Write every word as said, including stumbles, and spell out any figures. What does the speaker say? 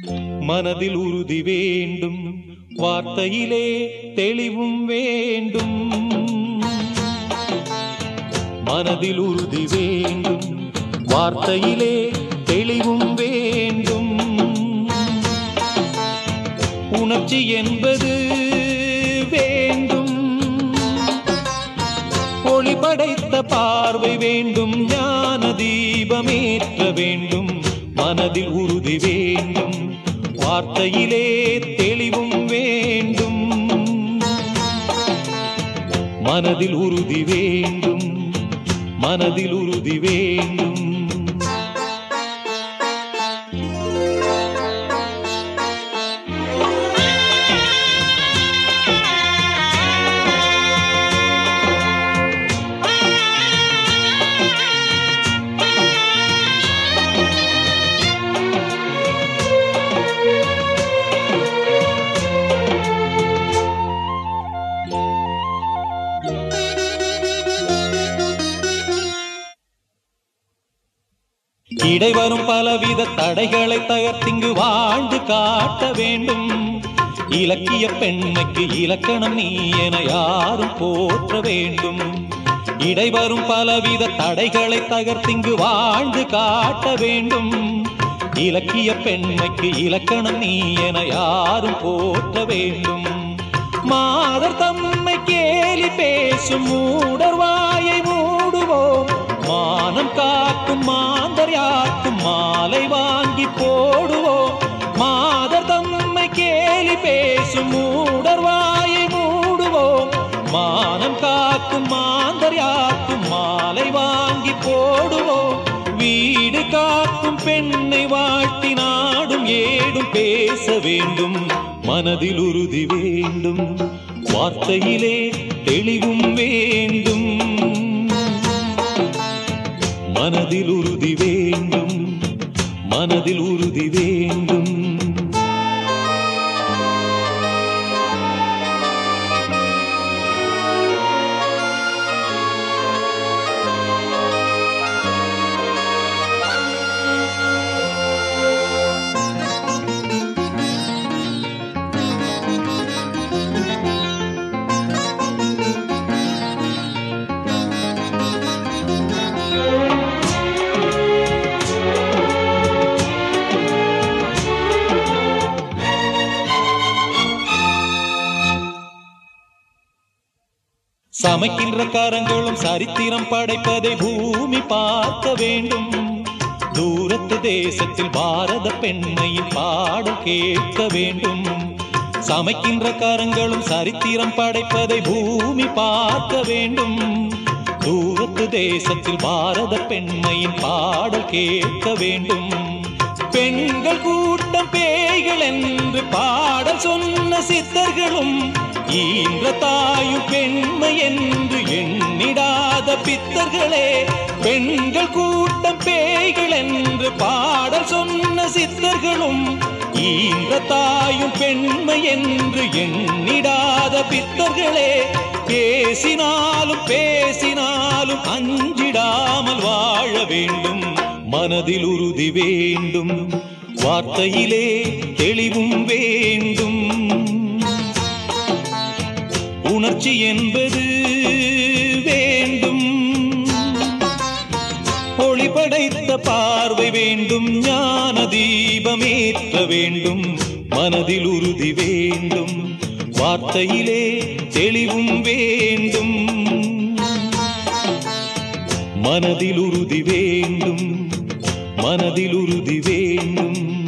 மனதில் உறுதி வேண்டும், வார்த்தையிலே தெளிவும் வேண்டும். மனதில் உறுதி வேண்டும், வார்த்தையிலே தெளிவும் வேண்டும். உணர்ச்சி என்பது வேண்டும், ஒளி படைத்த பார்வை வேண்டும், ஞான தீபமேற்ற வேண்டும். மனதில் உறுதி வேண்டும், வார்த்தையிலே தெளிவும் வேண்டும். மனதில் உறுதி வேண்டும், மனதில் உறுதி வேண்டும். இடைவரும் பலவித தடைகளை தகர்த்திங்கு வாழ்ந்து காட்ட வேண்டும். இலக்கிய பெண்மைக்கு இலக்கணம் நீ என யாரும் போற்ற வேண்டும். இடைவரும் பலவித தடைகளை தகர்த்திங்கு வாழ்ந்து காட்ட வேண்டும். இலக்கிய பெண்மைக்கு இலக்கணம் நீ என யாரும் போற்ற வேண்டும். மாதர் தம்மை கேலி பேசும் மூடர் வாயை மூடுவோம். மானம் காக்கும் மாந்தர் யாக்கும் மாலை வாங்கி போடுவோம். மாதர் தம்மை கேலி பேசும் மூடர் வாயை மூடுவோம். மானம் காக்கும் மாந்தர் யாக்கும் மாலை வாங்கி போடுவோம். வீடு காக்கும் பெண்ணை வாழ்த்தி நாடும் ஏடும் பேச வேண்டும். மனதில் உறுதி வேண்டும், வார்த்தையிலே தெளிவும் வேண்டும். மனதில் உறுதி வேண்டும், மனதில் உறுதி வேண்டும். சமைக்கின்ற கரங்களும் சரித்திரம் படைப்பதை பூமி பார்க்க வேண்டும். தூரத்து தேசத்தில் பாரத பெண்மையின் பாடல் கேட்க வேண்டும். சமைக்கின்ற கரங்களும் சரித்திரம் படைப்பதை பூமி பார்க்க வேண்டும். தூரத்து தேசத்தில் பாரத பெண்மையின் பாடல் கேட்க வேண்டும். பெண்கள் கூட்டம் பேய்கள் என்று பாடல் சொன்ன சித்தர்களும் ஈன்ற தாயும் பெண்மை என்று எண்ணிடாத பித்தர்களே. பெண்கள் கூட்டம் பேய்கள் என்று பாடல் சொன்ன சித்தர்களும் ஈன்ற தாயும் பெண்மை என்று எண்ணிடாத பித்தர்களே. பேசினாலும் பேசினாலும் அஞ்சிடாமல் வாழ வேண்டும். மனதில் உறுதி வேண்டும், வார்த்தையிலே தெளிவும் வேண்டும். உணர்ச்சி என்பது வேண்டும், ஒளி படைத்த பார்வை வேண்டும், ஞான தீபமேற்ற வேண்டும். மனதில் உறுதி வேண்டும், வார்த்தையிலே தெளிவும் வேண்டும். மனதில் உறுதி வேண்டும், மனதில் உறுதி வேண்டும்.